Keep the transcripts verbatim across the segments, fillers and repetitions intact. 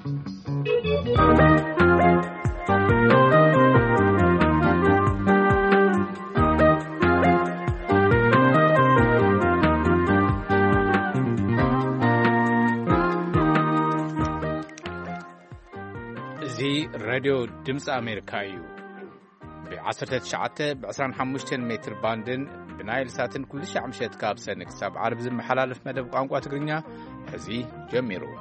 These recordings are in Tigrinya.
راديو دمس أمريكايو بعشرة تشعة بعشرين حمشتين متر باندن بنايل ساتن كل شيء عمشت كابسنك سب عرب زم حلالف مدب قانقوا تقرنيا هذي جميرو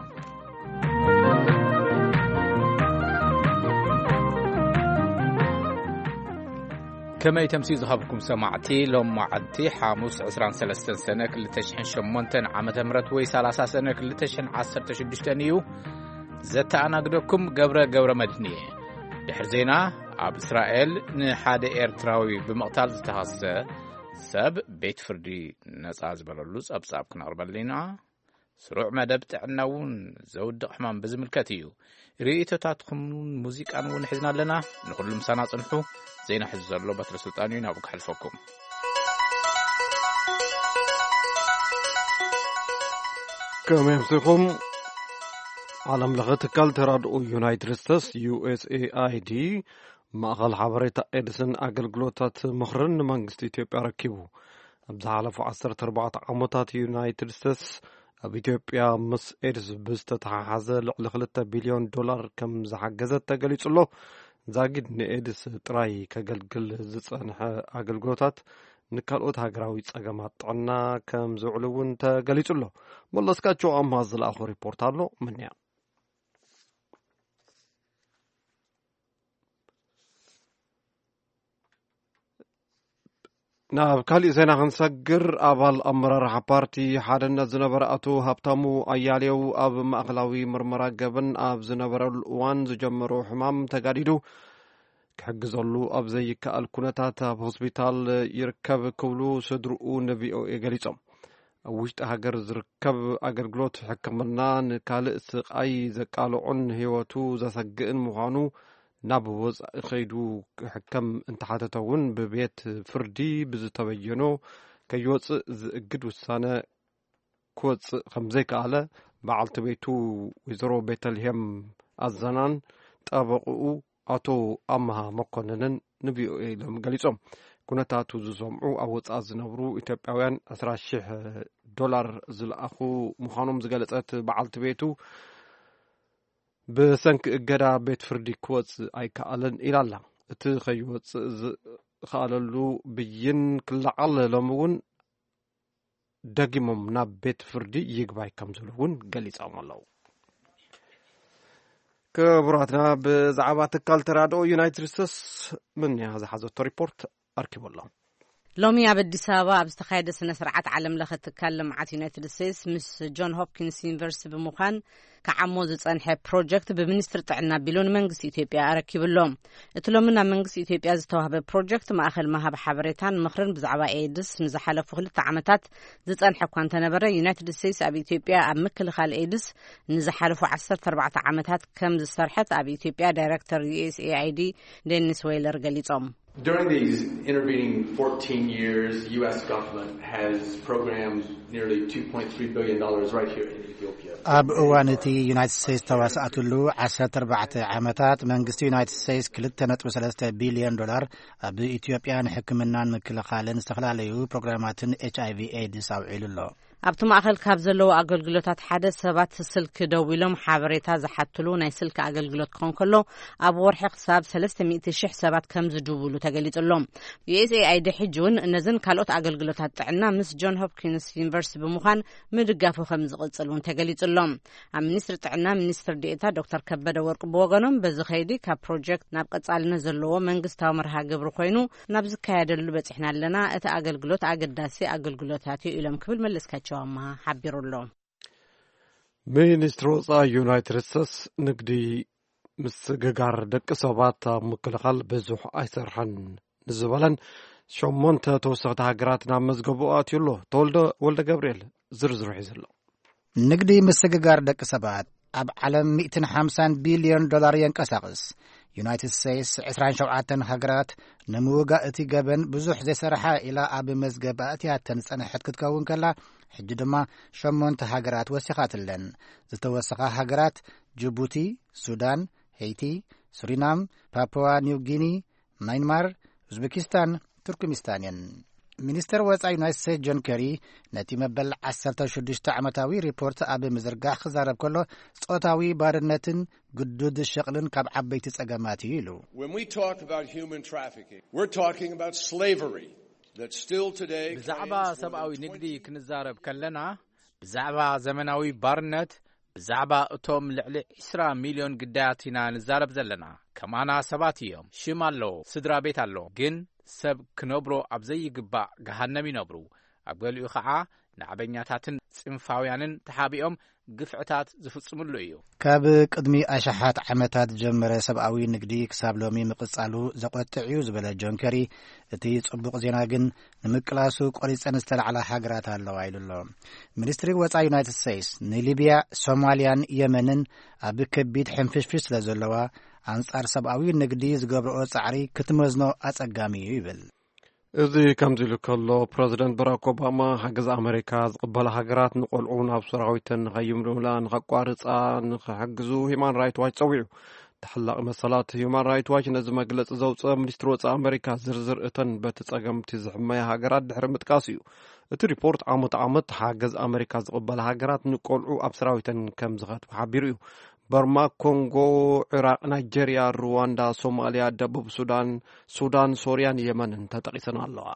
كما يتمسي ذهبكم سمعتي لهم معدي حاموس عشرين ثلاثين سنة كل تشحن شمونتن عمة مرت وي ثلاثة سنة كل تشحن عشرة تشدشتنيو زت أنا قدكم جبرة جبرة مدنية بحرزينا عب إسرائيل نحاد إيرتراوي بمقتل استهاسة سب بيت فردي ناس عزبر اللوز أبصاب كنا أربعين سرع مدى بتعناون زود حمام بزم الكتيو ريتو تاتكم موسيقى أنون حزنا لنا نقول لهم سنة صنحو زينا حزر له بطر سلطاني نابك حلفكم كما يمسكم عالم لغت كالترادو يونايتد ستيتس يو اس اي اي دي ماغل حبريتا ادسن اغلغلوتات مخرن منغست اثيوبيا ركبو ابز حلفو عشرة أربعة عامات يونايتد ستيتس اب اثيوبيا مس ادس بستتحاز لعل خمسة بليون دولار كم زحجزت تغليصلو زاغد نادس طراي كغلغل زصنح اغلغلوتات نكالوت هاغراوي صغمات طنا كم زعلون تغليصلو ملسكاچو امازل اخو ريبورت አለው ምን ያ نعم كالي زينا غنسجر أبال أمرار بارتي حادنا زنبر أتو هبتامو أياليو أب مأغلاوي مرمرا قبن أب زنبر الوان زجمرو حمام تقاريدو كحقزولو أب زي كالكونتات أب هوسبيتال يركب كولو سدرؤو نبيو إيغاليسوم وشت هاجر زركب أغرغلوت حكمنا نكال سقاي زقالعون هيوتو زسجئن مغانو نابوز خيدو حكم انتحاتتون ببيت فردي بزتبينو كيوص زقد وسانه كوص خمزيك على بعلت بيتو وزرو بيتلهم الزنان طبقو اتو امها مكننن نبيو لهم غليصوم كنتاتو زسمعو اوص ازنبرو اثيوبياوያን عشرة ሺህ دولار زلاخو مخانوم زغلصت بعلت بيتو بسنك اجدا بيت فردي كوص اي كالن الى ات خيوص خاللو بين كلعل لمون دغيمم نا بيت فردي يغباي كمزلون غليصام الله كبراتنا بزعبات كالترادو يونايتد ستيتس من هذا حزت ريبورت اركب الله لومي عبد السابا بستخايد سنة سرعات عالم لخ تتكلم عن يونايتد ستيتس مس جون هوبكنز يونيفرسيتي بمخان كعموز صنح بروجكت بمنستر طعنا بيلون منغس اثيوبيا اركب لهم اتلومنا منغس اثيوبيا زتوهب بروجكت ماخل مهاب حبريتان مخرن بزعبا ايدس نزحلفو خلت عامات زصنح كان تنبره يونايتد ستيتس اب اثيوبيا اب مكل خال ايدس نزحلفو عشرة أربعة عامات كم زسرحت اب اثيوبيا دايركتور يو اس اي اي دي دينيس ويلر قاليصم. During these intervening fourteen years, U S government has programmed nearly two point three billion dollars right here in Ethiopia. أب أوانتي United States تواسعت له عشرة أربعة عامات منغست United States كلتا نتو ثلاثة بليون دولار أب إثيوبيا نحكمنا مكل خالن استخلاليو برنامجات إتش آي في إيدز أوعيل الله. أبتم أخل كابزلو أغلغلوتات حدا سبات سلك دويلهم حبريتا زحتلو ناي سلك أغلغلوت كونكلو أب ورح حساب ثلاثمية شح سبات كم زجوبلو تغليطلهم يو اس اي اي دي حجون نزن كالوت أغلغلوتات عنا مس جون هوبكنز يونيفرسيتي بمخان مدغافو خمس قصلون تغليطلهم منستر تعنا منستر ديتا دكتور كبده ورق بوغنم بزخيدي كا بروجكت ناب قصالنا زلو منغستاو مرها قبر خوينو ناب زكايدلو بصحنا لنا اتا أغلغلوت أغداسي أغلغلوتاتي إلهم كبل ملسكاچو ما حبيرولو مينستروزا يونايتد ستيتس نقدي مسغغار دق سبات مكلخال بزح ايسرحن نزبلن شمونت توسخت هاغراتنا مزغبوات يلو تولد ولد جبريل زرزر حيزلو نقدي مسغغار دق سبات اب عالم مئة وخمسين بليون دولار ينقسقس ዩናይትድ ስቴትስ عشرين وسبعة ሃገራት ንምውጋእ እቲ ገበን ብዙሕ ዘይሰርሓ ኢላ ኣብ መዝገብ ኣእትያተን ጸንሐት ክትከውን ከላ ሕጂ ድማ ሸሞንተ ሃገራት ወሲኻትለን። ዝተወሰኻ ሃገራት ጅቡቲ፣ ሱዳን፣ ሄይቲ፣ ሱሪናም፣ ፓፑዋ ኒው ጊኒ፣ ማይንማር፣ ኡዝቤኪስታን፣ ቱርክሚስታን እየን። ሚኒስተር ወጻኢ ዩናይትድ ስቴትስ ጆን ኬሪ ነቲ መበል ዓሰርተ ሽዱሽተ ዓመታዊ ሪፖርት ኣብ ምዝርጋሕ ክዛረብ ከሎ ጾታዊ ባርነትን ግዱድ ሸቕልን ካብ ዓበይቲ ጸገማት እዩ ኢሉ። ብዛዕባ ሰብኣዊ ንግዲ ክንዛረብ ከለና ብዛዕባ ዘመናዊ ባርነት ብዛዕባ እቶም ልዕሊ عشرين ሚሊዮን ግዳያት ኢና ንዛረብ ዘለና። ከማና ሰባት እዮም፣ ሽም ኣሎ፣ ስድራ ቤት ኣሎ፣ ግን ሰብ ክነብሮ ኣብ ዘይግባእ ገሃነም ይነብሩ። ኣብ ገሊኡ ከዓ ንዓበኛታትን ጽንፋውያንን ተሓቢኦም ግፍዕታት ዝፍጽሙሉ እዩ። ካብ ቅድሚ ኣሽሓት ዓመታት ጀመረ ሰብኣዊ ንግዲ ክሳብ ሎሚ ምቕጻሉ ዘቆጥዕ እዩ ዝበለ ጆን ኬሪ እቲ ጽቡቕ ዜና ግን ንምቅላሱ ቆሪጸን ዝተለዓላ ሃገራት ኣለዋ ኢሉሎ። ሚኒስትሪ ወጻኢ ዩናይትድ ስቴትስ ንሊብያ፣ ሶማልያን፣ የመንን ኣብ ከቢድ ሕንፍሽፍሽ ስለ ዘለዋ አንጻር ሰብኣዊ ንግዲ ዝገብርኦ ጻዕሪ ክትመዝኖ ኣጸጋሚ እዩ ይብል። እዚ ከምዚ ኢሉ ከሎ ፕረዚደንት ባራክ ኦባማ ሓገዝ ኣሜሪካ ዝቕበላ ሃገራት ንቆልዑ ናብ ሰራዊተን ንኸይምልሙላ ንኸቋርፃ ንኽሕግዙ ሂማን ራይት ዋች ፀዊዑ። ተሓላቒ መሰላት ሂማን ራይት ዋች ነዚ መግለፂ ዘውፅአ ሚኒስትሪ ወፃኢ ኣሜሪካ ዝርዝር እተን በቲ ጸገምቲ ዝሕመያ ሃገራት ድሕሪ ምጥቃስ እዩ። እቲ ሪፖርት ዓመት ዓመት ሓገዝ ኣሜሪካ ዝቕበላ ሃገራት ንቆልዑ ኣብ ሰራዊተን ከም ዝኸትቡ ሓቢሩ እዩ። በርማ፣ ኮንጎ፣ ኢራቅ፣ ናይጄሪያ፣ ሩዋንዳ፣ ሶማሊያ፣ ደቡብ ሱዳን፣ ሱዳን፣ ሶርያን፣ የመንን ተጠቂሰን ኣለዋ።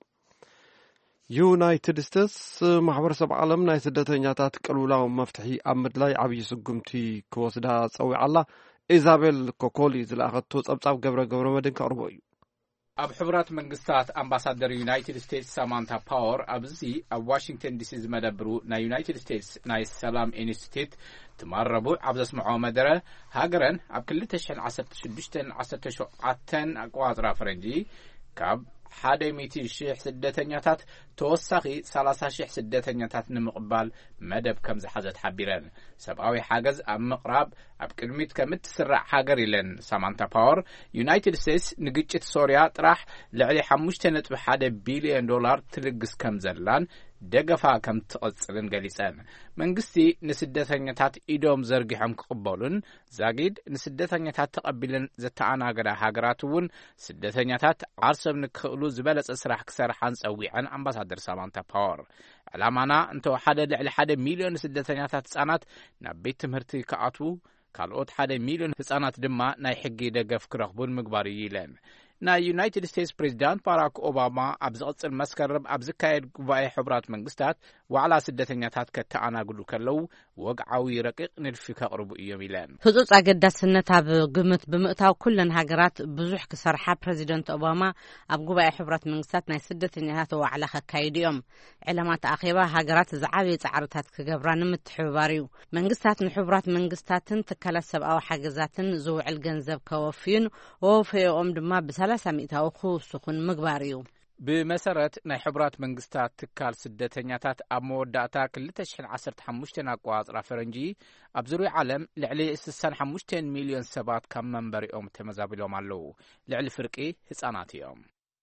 ዩናይትድ ስቴትስ ማሕበረሰብ ዓለም ናይ ስደተኛታት ቅልውላዊ መፍትሒ ኣብ ምድላይ ዓብዪ ስጉምቲ ክወስዳ ፀዊዓላ። ኢዛቤል ኮኮሊ ዝለኣኸቶ ጸብጻብ ገብረ ገብረ መድን ከቕርቦ እዩ። ኣብ ሕቡራት መንግስታት ኣምባሳደር ዩናይትድ ስቴትስ ሳማንታ ፓወር ኣብዚ ኣብ ዋሽንግተን ዲሲ ዝመደብሩ ናይ ዩናይትድ ስቴትስ ናይ ሰላም ኢንስቲትዩት ትማረቡ ኣብ ዘስምዖ መደረ ሃገረን ኣብ ክልተ ሽሕን ዓሰርተ ሽዱሽተን ዓሰርተ ሸውዓተን ኣቆጻጽራ ፈረንጂ ካብ ሓደ ሚእቲ ሽሕ ስደተኛታት ተወሳኺ ሰላሳ ሽሕ ስደተኛታት ንምቕባል መደብ ከም ዝሓዘት ሓቢረን። ሰብኣዊ ሓገዝ ኣብ ምቕራብ ኣብ ቅድሚት ከም እትስራዕ ሃገር ኢለን ሳማንታ ፓወር ዩናይትድ ስቴትስ ንግጭት ሶርያ ጥራሕ ልዕሊ ሓሙሽተ ነጥቢ ሓደ ቢልዮን ዶላር ትልግስ ከም ዘላን ደገፋ ከም ትቐጽልን ገሊጸን። መንግስቲ ንስደተኛታት ኢዶም ዘርጊሖም ክቕበሉን ዛጊድ ንስደተኛታት ተቐቢለን ዘተኣናገዳ ሃገራት እውን ስደተኛታት ዓርሶም ንክኽእሉ ዝበለጸ ስራሕ ክሰርሓን ጸዊዐን ኣምባሳደር ሳማንታ ፓወር ዕላማና እንተወሓደ ልዕሊ ሓደ ሚልዮን ስደተኛታት ህጻናት ናብ ቤት ትምህርቲ ክኣትዉ ካልኦት ሓደ ሚልዮን ህጻናት ድማ ናይ ሕጊ ደገፍ ክረኽቡን ምግባር እዩ ኢለን። ናይ ዩናይትድ ስቴትስ ፕሬዚዳንት ባራክ ኦባማ ኣብ ዝቕጽል መስከረም ኣብ ዝካየድ ጉባኤ ሕቡራት መንግስታት ዋዕላ ስደተኛታት ከተኣናግዱ ከለዉ ወግዓዊ ረቂቕ ንድፊ ከቕርቡ እዮም ኢለን። ህጹጽ ኣገዳስነት ኣብ ግምት ብምእታው ኩለን ሃገራት ብዙሕ ክሰርሓ ፕሬዚደንት ኦባማ ኣብ ጉባኤ ሕቡራት መንግስታት ናይ ስደተኛታት ዋዕላ ከካይዱ እዮም። ዕላማት ኣኼባ ሃገራት ዝዓበየ ጻዕርታት ክገብራ ንምትሕብባር እዩ። መንግስታት ንሕቡራት መንግስታትን ትካላት ሰብኣዊ ሓገዛትን ዝውዕል ገንዘብ ከወፍዩን ወወፍዮኦም ድማ ብሰላሳ ሚእታዊ ክውስኹን ምግባር እዩ። ብመሰረት ናይ ሕቡራት መንግስታት ትካል ስደተኛታት ኣብ መወዳእታ ክልተ ሽሕን ዓሰርተ ሓሙሽተ ኣቆጻጽራ ፈረንጂ ኣብ ዙርያ ዓለም ልዕሊ ስድሳ ወሓሙሽተ ሚልዮን ሰባት ካብ መንበሪኦም ተመዛቢሎም ኣለዉ። ልዕሊ ፍርቂ ህጻናት እዮም።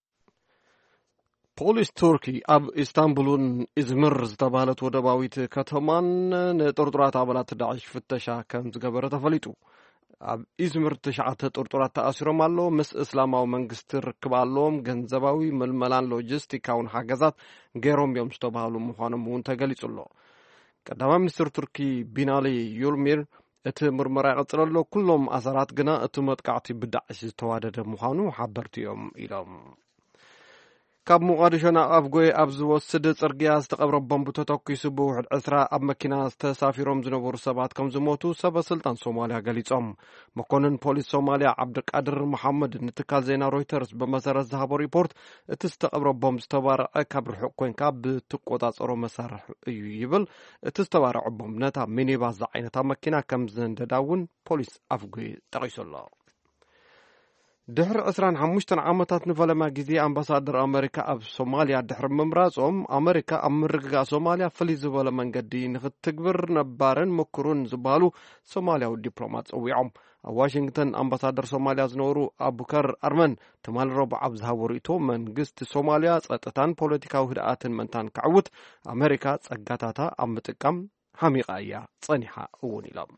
ፖሊስ ቱርኪ ኣብ ኢስታንቡልን ኢዝምር ዝተባህለት ወደባዊት ከተማን ንጥርጡራት ኣባላት ዳዕሽ ፍተሻ ከም ዝገበረ ተፈሊጡ። ኣብ ኢዝምር ትሽዓተ ጥርጡራት ተኣሲሮም ኣሎ። ምስ እስላማዊ መንግስቲ ርክብ ኣለዎም ገንዘባዊ ምልመላን ሎጂስቲካውን ሓገዛት ገይሮም እዮም ዝተባህሉ ምዃኖም እውን ተገሊጹ ኣሎ። ቀዳማይ ሚኒስትር ቱርኪ ቢናሊ ዩልሚር እቲ ምርመራ ይቐጽል ኣሎ፣ ኩሎም ኣሰራት ግና እቲ መጥቃዕቲ ብዳዕሽ ዝተዋደደ ምዃኑ ሓበርቲ እዮም ኢሎም። ካብ ሞቃዲሾ ናብ ኣፍጎይ ኣብ ዝወስድ ጽርግያ ዝተቐብረ ቦምብ ተተኪሱ ብውሕድ ዕስራ ኣብ መኪና ዝተሳፊሮም ዝነበሩ ሰባት ከም ዝሞቱ ሰበስልጣን ሶማልያ ገሊጾም። መኮንን ፖሊስ ሶማልያ ዓብድልቃድር መሐመድ ንትካል ዜና ሮይተርስ ብመሰረት ዝሃቦ ሪፖርት እቲ ዝተቐብረ ቦምብ ዝተባረዐ ካብ ርሑቕ ኮንካ ብትቆጻጸሮ መሳርሒ እዩ ይብል። እቲ ዝተባረዐ ቦምብ ነታ ሚኒባስ ዝዓይነታ መኪና ከም ዝንደዳውን ፖሊስ ኣፍጎይ ጠቒሱ ኣሎ። ድሕሪ عشرين وخمسة ዓመታት ንፈለማ ግዜ ኣምባሳደር ኣሜሪካ ኣብ ሶማልያ ድሕሪ ምምራጾም ኣሜሪካ ኣብ ምርግጋእ ሶማልያ ፍልይ ዝበለ መንገዲ ንኽትግብር ነባርን ምክሩን ዝበሃሉ ሶማልያዊ ዲፕሎማት ፀዊዖም ኣብ ዋሽንግተን ኣምባሳደር ሶማልያ ዝነበሩ ኣቡከር ኣርመን ትማል ረቡዕ ኣብ ዝሃቦ ርእቶ መንግስቲ ሶማልያ ጸጥታን ፖለቲካዊ ህድኣትን መንታን ክዕውት ኣሜሪካ ጸጋታታ ኣብ ምጥቃም ሓሚቓ እያ ጸኒሓ እውን ኢሎም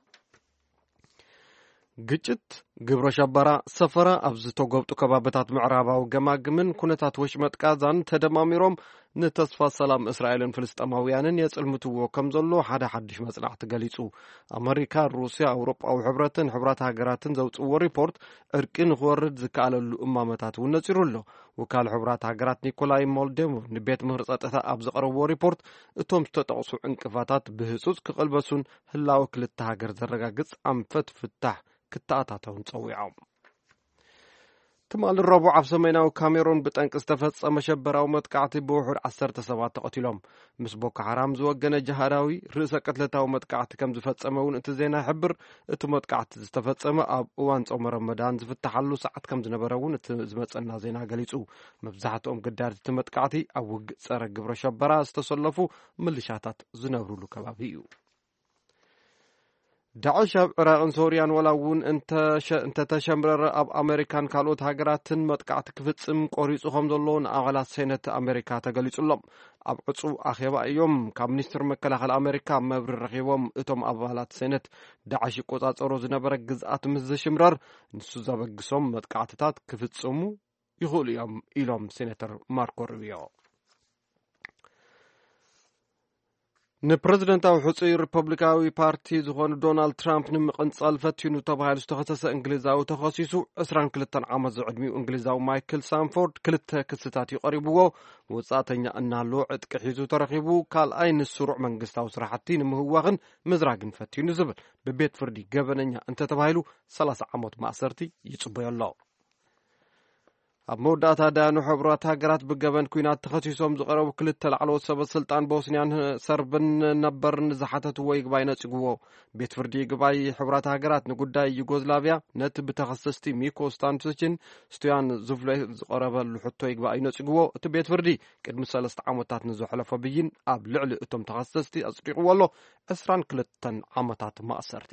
ግጭት ግብረ ሸበራ ሰፈራ ኣብ ዝተጎብጡ ከባቢታት ምዕራባዊ ገማግምን ኩነታት ወሽመጥ ጋዛን ተደማሚሮም ንተስፋ ሰላም እስራኤልን ፍልስጤማውያንን የጽልምትዎ ከም ዘሎ ሓደ ሓድሽ መጽናዕቲ ገሊጹ ኣሜሪካ ሩስያ ኣውሮጳዊ ሕብረትን ሕብራት ሃገራትን ዘውጽዎ ሪፖርት ዕርቂ ንኽወርድ ዝከኣለሉ እማመታት እውን ነጺሩ ኣሎ ወካል ሕብራት ሃገራት ኒኮላይ ሞልዶቭ ንቤት ምክሪ ጸጥታ ኣብ ዘቕረብዎ ሪፖርት እቶም ዝተጠቕሱ ዕንቅፋታት ብህጹጽ ክቕልበሱን ህላዊ ክልተ ሃገር ዘረጋግጽ ኣንፈት ፍታሕ ክተኣታተውን ፀዊዖም ትማል ረቡዕ ኣብ ሰሜናዊ ካሜሩን ብጠንቂ ዝተፈጸመ መሸበራዊ መጥቃዕቲ ብውሑድ ዓሰርተ ሰባት ተቐቲሎም ምስ ቦኮ ሓራም ዝወገነ ጀሃዳዊ ርእሰ ቅትለታዊ መጥቃዕቲ ከም ዝፈጸመ እውን እቲ ዜና ይሕብር እቲ መጥቃዕቲ ዝተፈጸመ ኣብ እዋን ጾም ረመዳን ዝፍታሓሉ ሰዓት ከም ዝነበረ እውን እቲ ዝመጸና ዜና ገሊጹ መብዛሕትኦም ግዳድ እቲ መጥቃዕቲ ኣብ ውግእ ጸረ ግብረ ሸበራ ዝተሰለፉ ምልሻታት ዝነብሩሉ ከባቢ እዩ ዳዕሽ ኣብ ዕራቅን ሶርያን ወላ እውን እንተተሸምረረ ኣብ ኣሜሪካን ካልኦት ሃገራትን መጥቃዕቲ ክፍጽም ቆሪጹ ከም ዘሎ ንኣባላት ሴነት ኣሜሪካ ተገሊጹሎም ኣብ ዕፁብ ኣኼባ እዮም ካብ ሚኒስትር መከላኸሊ ኣሜሪካ መብሪ ረኺቦም እቶም ኣባላት ሴነት ዳዕሽ ይቆጻጸሮ ዝነበረ ግዝኣት ምስ ዘሽምረር ንሱ ዘበግሶም መጥቃዕትታት ክፍጽሙ ይኽእሉ እዮም ኢሎም ሴኔተር ማርኮ ሩቢዮ ንፕሬዝደንታዊ ሕፁይ ሪፐብሊካዊ ፓርቲ ዝኾኑ ዶናልድ ትራምፕ ንምቕንጻል ፈቲኑ ተባሂሉ ዝተኸሰሰ እንግሊዛዊ ተኸሲሱ عشرين وثلاثين ዓመት ዝዕድሚኡ እንግሊዛዊ ማይክል ሳንፎርድ ክልተ ክስታት ይቐሪብዎ ወጻእተኛ እናሎ ዕጥቂ ሒዙ ተረኺቡ ካልኣይ ንስሩዕ መንግስታዊ ስራሕቲ ንምህዋኽን ምዝራግን ፈቲኑ ዝብል ብቤት ፍርዲ ገበነኛ እንተተባሂሉ ሰላሳ ዓመት ማእሰርቲ ይጽበየሎ ኣብ መወዳእታ ዳያኑ ሕብራት ሃገራት ብገበን ኩናት ተኸሲሶም ዝቐረቡ ክልተ ላዕለዎት ሰበስልጣን ቦስንያን ሰርብን ነበርን ዝሓተትዎ ይግባይ ነጽግዎ ቤት ፍርዲ ይግባይ ሕብራት ሃገራት ንጉዳይ ዩጎዝላቪያ ነቲ ብተኸሰስቲ ሚኮ ስታንቶችን ስቱያን ዝፍለ ዝቐረበሉ ሕቶ ይግባይ ነጽግዎ እቲ ቤት ፍርዲ ቅድሚ ሰለስተ ዓመታት ንዝሕለፈ ብይን ኣብ ልዕሊ እቶም ተኸሰስቲ ኣጽዲቕዎ ኣሎ عشرين وثلاثين ዓመታት ማእሰርቲ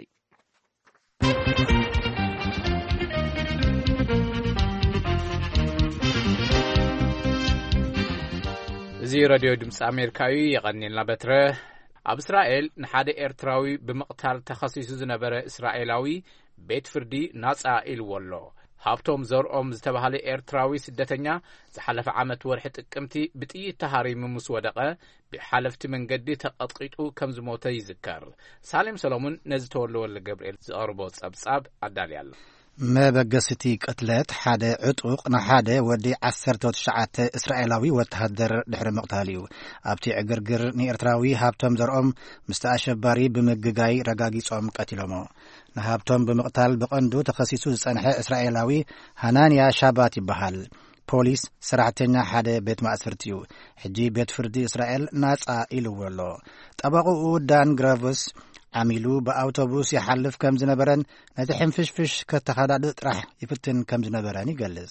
እዚ ራድዮ ድምፂ ኣሜሪካዊ የቐኒልና በትረ ኣብ እስራኤል ንሓደ ኤርትራዊ ብምቕታል ተኸሲሱ ዝነበረ እስራኤላዊ ቤት ፍርዲ ናጻ ኢልዎ ኣሎ ሃብቶም ዘርኦም ዝተባሃለ ኤርትራዊ ስደተኛ ዝሓለፈ ዓመት ወርሒ ጥቅምቲ ብጥይት ተሃሪሙ ምስ ወደቐ ብሓለፍቲ መንገዲ ተቐጥቂጡ ከም ዝሞተ ይዝከር ሳሌም ሰሎሞን ነዚ ተወልደ ገብርኤል ዝቐርቦ ጸብጻብ ኣዳልያሎ መበገስቲ ቅትለት ሓደ ዕጡቕ ንሓደ ወዲ ዓሰርተ ወተሽዓተ እስራኤላዊ ወተሃደር ድሕሪ ምቕታል እዩ ኣብቲ ዕግርግር ንኤርትራዊ ሃብቶም ዘርኦም ምስቲ ኣሸባሪ ብምግጋይ ረጋጊጾም ቀቲሎሞ ንሃብቶም ብምቕታል ብቐንዱ ተኸሲሱ ዝጸንሐ እስራኤላዊ ሃናንያ ሻባት ይበሃል ፖሊስ ሰራሕተኛ ሓደ ቤት ማእሰርቲ እዩ ሕጂ ቤት ፍርዲ እስራኤል ናጻ ኢልዎ ኣሎ ጠበቑኡ ዳን ግራቭስ ዓሚሉ በአውቶቡስ ይሓልፍ ከም ዝነበረን ነቲ ሕንፍሽፍሽ ከተኸዳድእ ጥራሕ ይፍትን ከም ዝነበረን ይገልጽ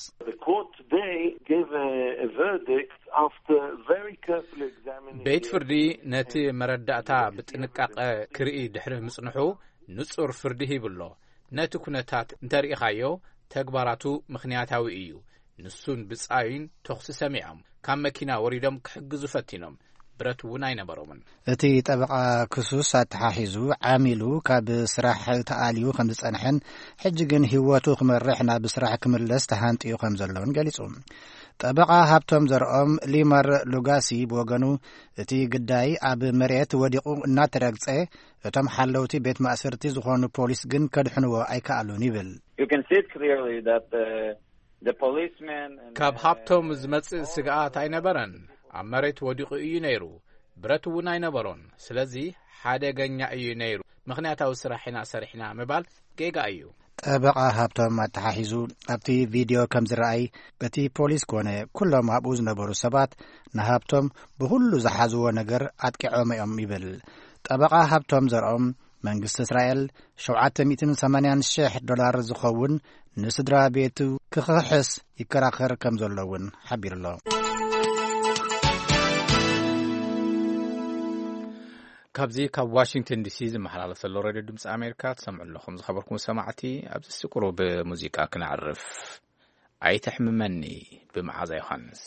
ቤት ፍርዲ ነቲ መረዳእታ ብጥንቃቐ ክርኢ ድሕሪ ምጽንሑ ንጹር ፍርዲ ሂብሎ ነቲ ኩነታት እንተሪኢኻዮ ተግባራቱ ምኽንያታዊ እዩ ንሱን ብጻይን ተኽሲ ሰሚዖም ካብ መኪና ወሪዶም ክሕግዙ ፈቲኖም ብረት እውን ኣይነበሮምን እቲ ጠበቃ ክሱስ ኣተሓሒዙ ዓሚሉ ካብ ስራሕ ተኣልዩ ከም ዝጸንሐን ሕጂ ግን ህይወቱ ክመርሕ ናብ ስራሕ ክምለስ ተሃንጥዩ ከም ዘለውን ገሊጹ ጠበቃ ሃብቶም ዘርኦም ሊመር ሉጋሲ ብወገኑ እቲ ግዳይ ኣብ መሬት ወዲቑ እናተረግጸ እቶም ሓለውቲ ቤት ማእሰርቲ ዝኾኑ ፖሊስ ግን ከድሕንዎ ኣይከኣሉን ይብል ካብ ሃብቶም ዝመጽእ ስግኣት ኣይነበረን ኣብ መሬት ወዲቑ እዩ ነይሩ ብረት እውን ኣይነበሮን ስለዚ ሓደገኛ እዩ ነይሩ ምኽንያታዊ ስራሕና ሰሪሕና ምባል ጌጋ እዩ ጠበቃ ሃብቶም ኣተሓሒዙ ኣብቲ ቪድዮ ከም ዝረአይ እቲ ፖሊስ ኮነ ኩሎም ኣብኡ ዝነበሩ ሰባት ንሃብቶም ብኩሉ ዝሓዝዎ ነገር ኣጥቂዖም እዮም ይብል ጠበቃ ሃብቶም ዘርኦም መንግስቲ እስራኤል ሰብዓተ ሚእትን ሰማንያን ሽሕ ዶላር ዝኸውን ንስድራ ቤቱ ክኽሕስ ይከራኸር ከም ዘለውን ሓቢሩሎ። ካብዚ ካብ ዋሽንግተን ዲሲ ዝመሓላለፍ ዘሎ ሬድዮ ድምፂ ኣሜሪካ ትሰምዑ ኣለኹም። ዝኸበርኩም ሰማዕቲ ኣብዚ ስቁሩ ብሙዚቃ ክንዓርፍ። ኣይትሕምመኒ ብመዓዛ ዮሃንስ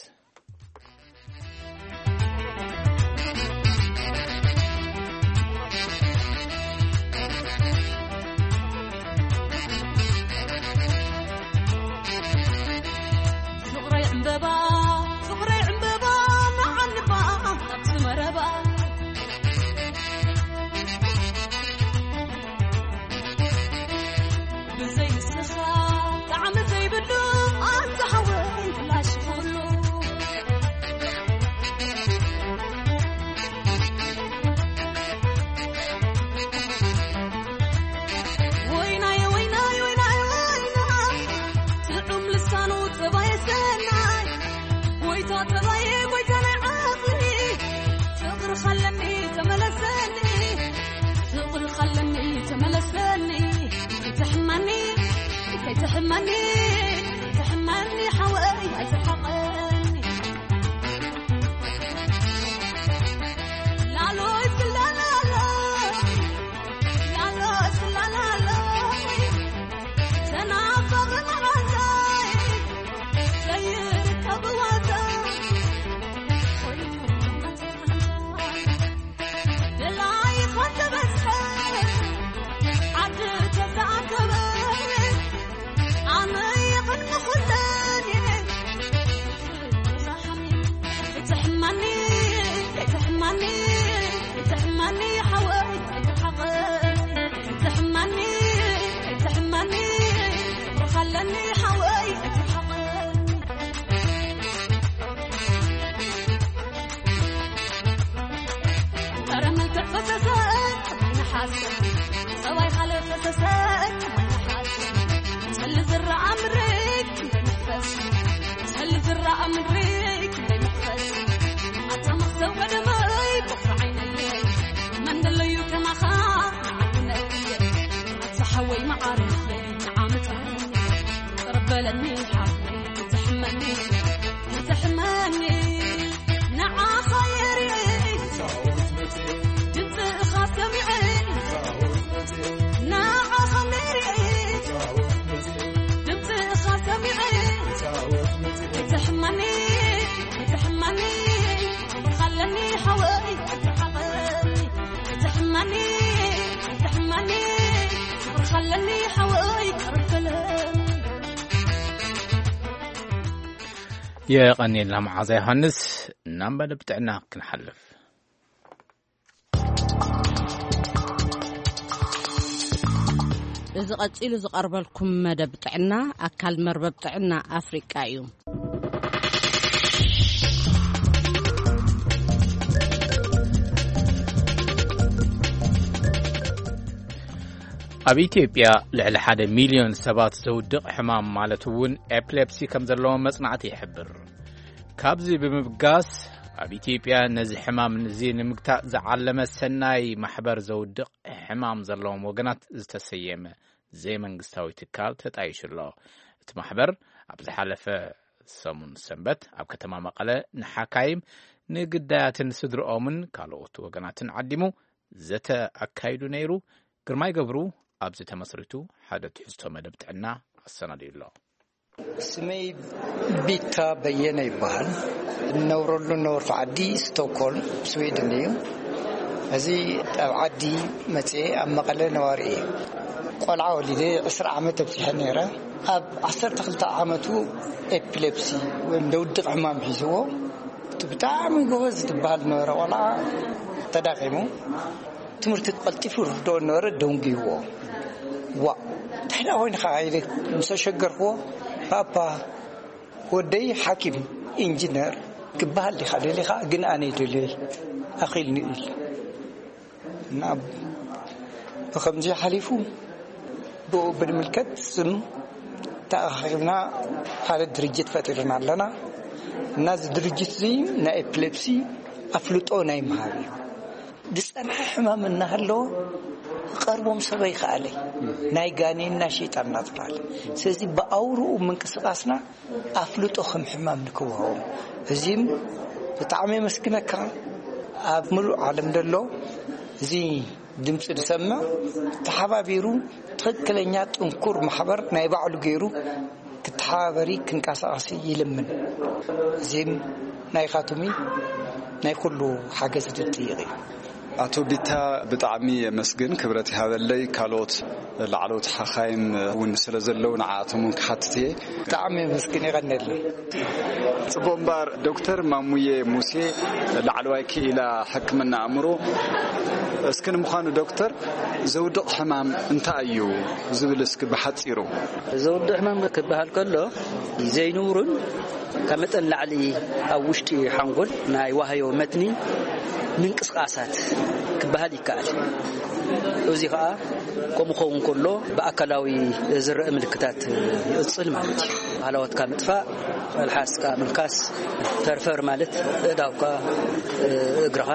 የቀኒልና መዓዛ ዮሐንስ እናም በደብጥዕና ክንሐልፍ እዚ ቀፂሉ ዝቀርበልኩም መደብ ጥዕና ኣካል መርበብ ጥዕና ኣፍሪቃ እዩ። ኣብ ኢትዮጵያ ልዕሊ ሓደ ሚሊዮን ሰባት ዘውድቕ ሕማም ማለት እውን ኤፕሌፕሲ ከም ዘለዎም መጽናዕቲ ይሕብር። ካብዚ ብምብጋስ ኣብ ኢትዮጵያ ነዚ ሕማም እዚ ንምግታእ ዝዓለመ ሰናይ ማሕበር ዘውድቕ ሕማም ዘለዎም ወገናት ዝተሰየመ ዘይመንግስታዊ ትካል ተጣይሽሎ። እቲ ማሕበር ኣብ ዝሓለፈ ሰሙን ሰንበት ኣብ ከተማ መቐለ ንሓካይም ንግዳያትን ስድሮኦምን ካልኦት ወገናትን ዓዲሙ ዘተ ኣካይዱ ነይሩ። ግርማይ ገብሩ ኣብዚ ተመስሪቱ ሓደ ትሕዝቶ መደብ ጥዕና ኣሰናዲዩሎ። ስመይ ቢታ በየነ ይባሃል። ነውረሉ ነውርቱ ዓዲ ስቶክሆልም ስዊድን እዩ። እዚ ኣብ ዓዲ መጽ ኣብ መቐለ ነዋሪ እዩ። ቆልዓ ወሊደ عشرة ዓመት ኣብሲሐ ነይረ። ኣብ عشرة وعشرين ዓመቱ ኤፒሌፕሲ ወይ ደውድቕ ሕማም ሒዝዎ ብጣዕሚ ጎበዝ ትባሃል ነበረ። ቆልዓ ተዳኺሙ ትምህርቲ ቀልጢፉ ርዶ ነበረ ደንጊዎ ዋ ታዲያ ወይን ኻይለ ምሰሸገርዎ ፓፓ ወደይ ሐኪም ኢንጂነር ክባሃል ዲኻ ደሊኻ ግን ኣነ ደልይ ኣኺልኒ ኢል እና በኸምዚ ሓሊፉ ብድምልከት ስም ተኣኺብና ሓደ ድርጅት ፈጢርና ኣለና እና እዚ ድርጅት እዚ ናይ ኤፒሌፕሲ ኣፍልጦ ናይ መሃብ እዩ። ድጸንሐ ሕማም እናሃለዎ قربهم سبي خالي نايغانين ناشيطان نطلال سيزي باورو منقسقاسنا افلطو خم حمام نكوهم ازيم بطعمي مسكنك ابملو عالم دلو زي ድምጽ ድሰማ ተሐባቢሩ ትክክለኛ ጥንኩር ማህበር ናይ ባዕሉ ገይሩ ክትሐባበሪ ክንቃሳቀስ ይልምን ዚም ናይ ኻቱሚ ናይ ኩሉ ሓገዝ ድጥይቂ አቶ ቢታ በጣዕሚ መስገን ክብረት ይሃበለይ ካልኦት ለዓሎት ሓኻይም ውን ስለዘለው ንዓአቶምን ክሓትትየ በጣዕሚ መስገን ይቀነልኝ ጽቦምባር ዶክተር ማሙዬ ሙሴ ለዓለዋይ ክኢላ ሕክምና አእምሮ እስከን ምዃኑ ዶክተር ዘውድቕ ሕማም እንታይ እዩ ዝብል እስኪ በሓፂሩ ዘውድቕ ሕማም ክበሃል ከሎ ዘይኑሩን ከመጠን ላዕሊ ኣብ ውሽጢ ሓንጎል ናይ ዋህዮ መትኒ ምንቅስቃሳት ክበሃል ይካል እዚ ከዓ ቆም ኾውን ከሎ በአካላዊ ዝርአ ምልክታት ይጽል ማለት እዩ ሃላወትካ ምጥፋእ አልሐስካ ምንካስ ፈርፈር ማለት እዳውካ እግረኻ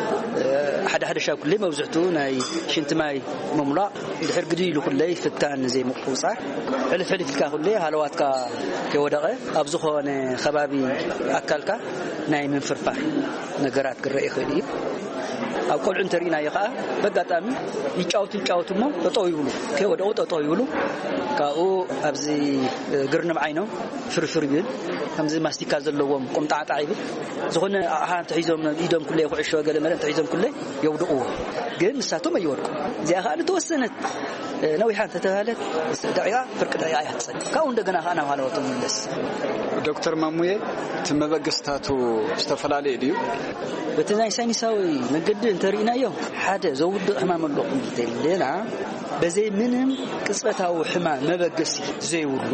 ሓደ ሓደ ሻብ ኩለ መብዝሕቱ ናይ ሽንትማይ መሙላእ ድሕር ግዲሉ ኩለ ፍታን ዘይ ምቁጻ ሕልፍ ሕልፍካ ኩለ ሃላዋትካ ከወደቀ ኣብ ዝኾነ ከባቢ አካልካ ናይ ምንፍርፋር ነገራት ክረአ ይኽእል እዩ ኣብ ቆልዑ እንተሪና ይኸአ በጋጣሚ ይጫወቱ ይጫወቱሞ ጠጠው ይብሉ ከወደው ጠጠው ይብሉ ካኡ ኣብዚ ግርንም ዓይኖም ፍርፍር ይብል ከምዚ ማስቲካ ዘለዎም ቆምጣጣ ይብል ዝኾነ ኣሃንተ ሒዞም ኢዶም ኩለ ይኹዕሾ ገለ መለን ተሒዞም ኩለ ይወድቁ ግን ንሳቶም አይወድቁ እዚኣ ከዓ ተወሰነት ነዊሓን ተተባለት ደቂቃ ፍርቅ ደቂቃ ያጽል ካኡ እንደገና ኻና ሃላወቶም መለስ ዶክተር ማሙዬ ትመበገስታቱ ዝተፈላልየ ድዩ በተናይ ሳይንሳዊ መንገዲ እንተሪናዮ ሓደ ዘውድቕ ሕማም ኣለኩም ይተልና በዘይ ምንም ቅጽበታዊ ሕማም መበገሲ ዘይውሉ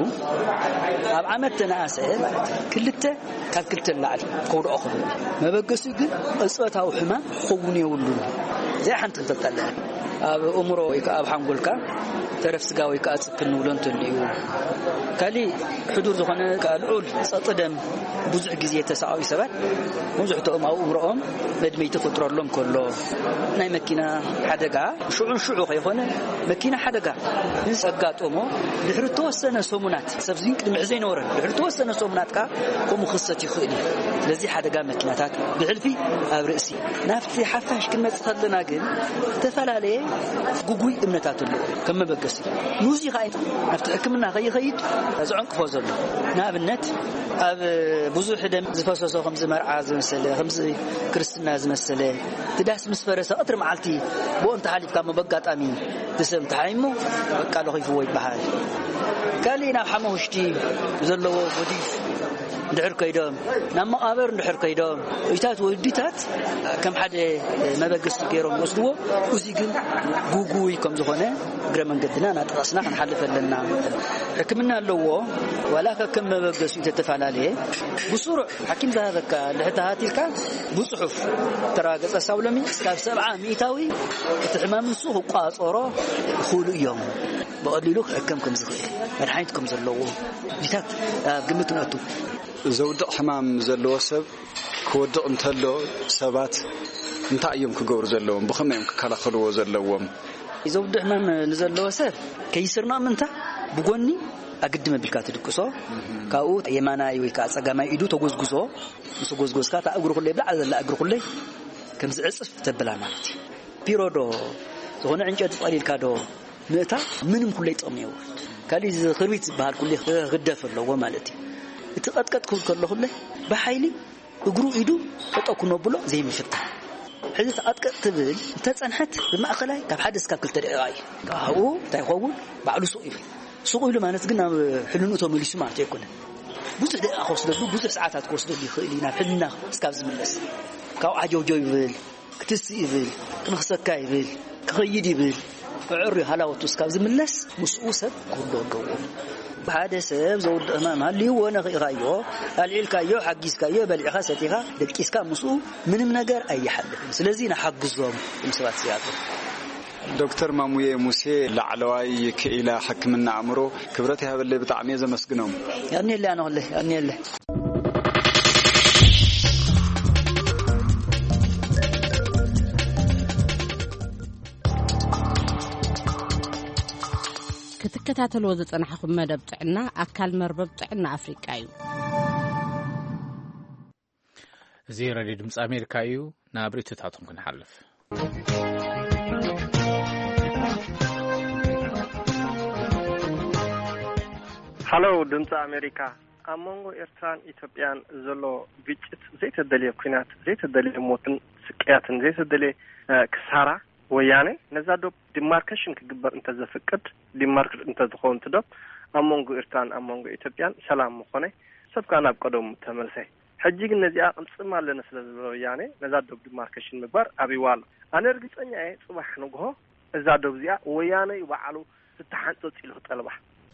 ኣብ ዓመት ተናኣሰ ማለት ክልተ ካብ ክልተ ላዕሊ ከውድቕ ኹሉ መበገሲ ግን ቅጽበታዊ ሕማም ኾውን ይውሉ ዘይ ሓንቲ ተጠለ ኣብ እምሮ ወይ ኣብ ሓንጎልካ ተረፍ ስጋ ወይ ከዓ ጽክን ውለን ተልዩ ካሊ ሕዱር ዝኾነ ካልዑል ጸጥደም ብዙሕ ግዜ ተሳዓዊ ሰባት ብዙሕቶም ኣብ እምሮኦም መድመይ ተፈጥሮሎም ከሎ ናይ መኪና ሓደጋ ሽዑን ሽዑ ከይኾነ መኪና ሓደጋ ንሰጋጦሞ ድሕሪ ተወሰነ ሰሙናት ሰብዚን ቅድሚ ዘይነበረን ድሕሪ ተወሰነ ሰሙናትካ ቆሙ ክሰት ይኽእል ስለዚህ ሓደጋ መኪናታት ብሕልፊ ኣብ ርእሲ ናፍቲ ሓፋሽ ክንመጽእ ከለና ግን ተፈላለየ ጉጉይ እምነታት ኣሎ ከም መበገሲ ኑዚ ኻይት ናፍቲ ሕክምና ከይኸይድ ዝዕንቅፎ ዘሎ ንኣብነት ኣብ ብዙሕ ደም ዝፈሰሶ ከም ዝመርዓ ዝመሰለ ከም ክርስትና ዝመሰለ ትዳስ ምስ ፈረሰ ቀትሪ መዓልቲ ቦንተ ሓሊፍካ መበጋጣሚ ተሰምታ ሃይሞ በቃ ለኺፍዎ ይበሃል ካሊና ሓመውሽቲ ዘለዎ ቦዲፍ ድሕር ከይዶም ናብ መቃብር ድሕር ከይዶም እታት ወዲታት ከም ሓደ መበገስ ገይሮም ወስድዎ እዚ ግን ጉጉይ ከም ዝኾነ ግረ መንገድና ናጥቃስና ክንሓልፈለና ሕክምና ኣለዎ ወላከ ከም መበገስ ተተፈላለየ ብሱሩዕ حكيم ذهبك لحتهاتልካ ብጽሑፍ ተራገጸ ሳውለሚ እስካብ ሰብዓ ሚእታዊ እትሕማም ንሱህ ቋጾሮ ይኹሉ እዮም በቀሊሉ ሕክም ከም ዝኽእል መድሓኒት ከም ዘለዎ ይታት ግምት ነቱ ዘውድቕ ሕማም ዘለዎ ሰብ ክወድቕ እንተሎ ሰባት እንታይ እዮም ክገብሩ ዘለዎም ብኸመይ እዮም ክከላኸልዎ ዘለዎም ዘውድቕ ሕማም ንዘለዎ ሰብ ከይስርና ምንታ ብጎኒ አግድመ ቢልካ ትድቅሶ ካኡ የማናይ ወይ ካ ጸጋማይ ኢዱ ተጎዝጉዞ ምስ ጎዝጎዝካ ታእግሩ ሁሉ ይብላ ዘላ እግሩ ሁሉ ከም ዝዕጽፍ ተበላ ማለት ፒሮዶ ዝኾነ እንጨት ጣሊልካ ዶ ምእታ ምንም ሁሉ ይጥምየው ካሊ ዝኽርቢት ዝባሃል ሁሉ ይግደፈለዎ ማለት እቲ ቀጥቀጥ ኩል ከሎ ሁሉ በኃይሊ እግሩ ኢዱ ተጠኩኖ ብሎ ዘይምፍታ ሕዚ ተቀጥቀጥ ትብል ተጸንሐት በማእኸላይ ካብ ሓደ እስከ ክልተ ደቂቃ ካኡ ታይኸውን ባዕሉ ሱቅ ይብል ሱቅ ይሉ ማለት ግን ሕልኑቶ መልሱ ማለት ይኮነ ብዙሕ ደቂቃ ወስደሉ ብዙሕ ሰዓታት ወስደሉ ይኽእልና ሕልና እስካብ ዝመለስ ካው አጆጆ ይብል ክትስ ይብል ክንኽሰካ ይብል ክኸይድ ይብል ዕሪ ሃላወቱ እስካብ ዝመለስ ምስኡ ሰብ ኩሉ ገው بعد سبب زود أمام هاللي هو أنا غيره العيل كايو حجيز كايو بالعخا ستيها دكيس كا مسؤول من منجر أي حد سلزينا حق الزوم مسوات سياده دكتور ماموية موسى لعلواي كإلى حكمنا عمره كبرتها باللي بتعميه زي مسكنهم يعني اللي أنا والله يعني اللي ትከታተልዎ ዝጸናሕኩም መደብ ጥዕና ኣካል መርበብ ጥዕና ኣፍሪቃ እዩ። እዚ ሬድዮ ድምፂ ኣሜሪካ እዩ። ናብ ሪቶታቱም ክንሓልፍ። ሃሎ ድምፂ ኣሜሪካ ኣሞንጎ ኤርትራን ኢትዮጵያን ዘሎ ግጭት ዘይተደልየ ኩናት ዘይተደልየ ሞትን ስቅያትን ዘይተደልየ ክሳራ ወያኔ ነዛ ዶብ ዲማርኬሽን ክግበር እንተዘፍቅድ ዲማርክ እንተዝኾን ትዶብ ኣሞንጎ ኤርትራን ኣሞንጎ ኢትዮጵያን ሰላም ምኾነ ሰብካ ናብ ቀደም ተመልሰይ ሕጂ ግን ነዚኣ ቅምጽም ኣለነ ስለዝብሎ ወያኔ ነዛ ዶብ ዲማርኬሽን ምግባር ኣብይዋሎ ኣነ እርግጠኛ እየ ጽባሕ ንግሆ እዛ ዶብ እዚኣ ወያኔ ባዕሉ ዝተሓንጸጽ ኢሉ ጠልባ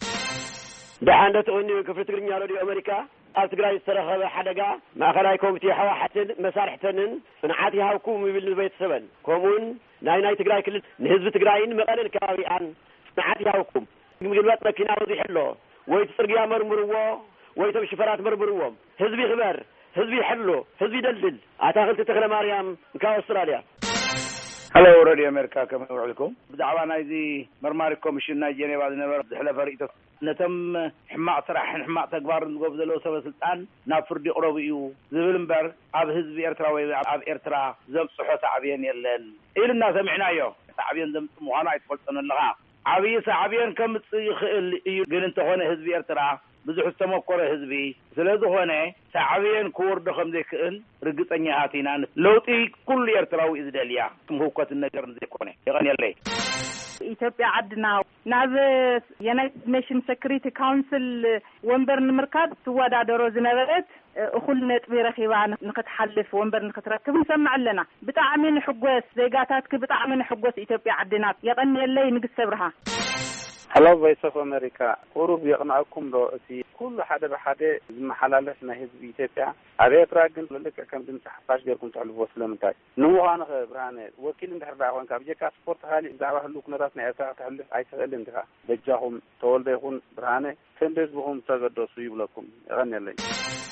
دعنا تغني كفر تقرني على أمريكا أتقرأ السرخة حدقة ما خلاي كومتي حوا حسن مسارحتنن نعاتها وكوم بالبيت سبن كومون ناي ناي تقرأ كل نهزب تقرأين مقال الكاوي عن نعاتها وكوم من قلبات مكينا وضي حلو ويتسرقيا مرمروه ويتمشي فرات مرمروه هزبي خبر هزبي حلو هزبي دلدل أتاخلت تغرى مريم مكاو أستراليا هلا راديو أمريكا كما وعدكم بدعوانا زي مرماري كوميشن نايجيريا بعد نبر حلف فريق نتم حماق صراح حماق تكبار نقف ذلو سبا سلطان نافردي قربيو زبلنبر عب حزب إرتراوي عب إرترا زم صحو سعبين يلن إيه الناس سمعنا يو سعبين زم مغانا يتفلسن اللغا عبي سعبين كم يخيل يقول انت هنا حزب إرترا بزح استمقر حزبي سلازو هنا سعبين كور دخم ذيكن رقص أنيهاتينا لوتي كل إرتراوي إزداليا مهوكة النجر نزيكوني يغني اللي ኢትዮጵያ ዓድና ናብ ዩናይትድ ኔሽን ሴኩሪቲ ካውንስል ወንበር ንምርካብ ትወዳደሮ ዝነበረት እኹል ነጥቢ ረኺባ ንክትሓልፍ ወንበር ንክትረክብ ንሰምዕ ኣለና ብጣዕሚ ንሕጎስ ዜጋታት ብጣዕሚ ንሕጎስ ኢትዮጵያ ዓድና የቀኒየለይ ንግስተ ብርሃ Hello Voice of America قرب يقنعكم لو أتي كل حدا بحدا محلالة نهز بإثيوبيا أبي أتراجن لك كم دم تحفاش جركم تعلو وسلام تاي نمو أنا خبرانة وكيل ده ربعون كابجي كاسبورت هالي دعوة هلوك نراس نعسا تحلف عايز أقلن ده بجاهم تول ده يكون برانة سندس بهم تقدر سويب لكم غني لي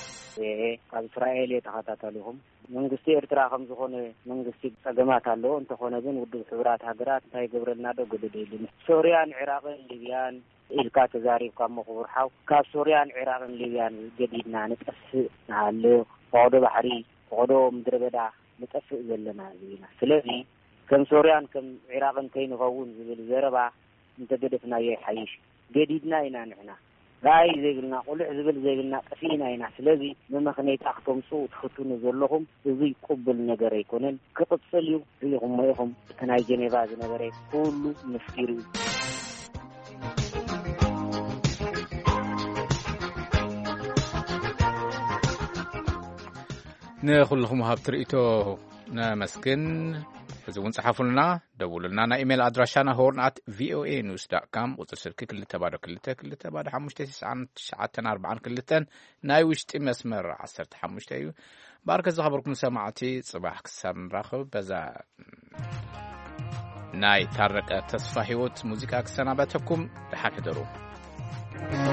إيه إسرائيل يتحدث መንግስቲ ኤርትራ ከም ዝኾነ መንግስቲ ጸገማት አለው እንተ ሆነ ግን ውድብ ሕብራት ሃገራት እንታይ ገብረልና ዶ ገደደልን ሶሪያን ኢራቅን ሊቢያን ኢልካ ተዛሪብካ መኽቡርሓው ካብ ሶሪያን ኢራቅን ሊቢያን ገዲድና ንጠፍ ናለ ቆዶ ባሕሪ ቆዶ ምድረ በዳ ንጠፍ ዘለና ሊና ስለዚ ከም ሶሪያን ከም ኢራቅን ከይንኸውን ዝብል ዘረባ እንተገደፍና ይሓይሽ ገዲድና ኢና ንሕና ጋይ ዘይብልና ቁልዕ ዝብል ዘይብልና ቀፊና ኢና ስለዚ በመኽነይት ኣኽቶም ሱ ትኽቱን ዘለኹም እዚ ቁብል ነገር ኣይኮነን ክቅፅል እዩ ኢኹም ኢኹም ከናይ ጀኔቫ ዝነበረ ኩሉ ምስኪር እዩ ንኹልኹም ሃብ ትርኢቶ ነመስግን ሕዚ እውን ጽሓፉልና ደውሉልና ና ኢሜል ኣድራሻና ሆርን ኣት ቪኦኤ ኒውስ ዳት ኮም ቁጽር ስልኪ ክልተ ባዶ ክልተ ክልተ ባዶ ሓሙሽተ ትስዓን ትሽዓተን ኣርባዓን ክልተን ናይ ውሽጢ መስመር ዓሰርተ ሓሙሽተ እዩ ባርከ ዝኸበርኩም ሰማዕቲ ጽባሕ ክሳብ ንራኸብ በዛ ናይ ታረቀ ተስፋ ህይወት ሙዚቃ ክሰናበተኩም ድሓን ሕደሩ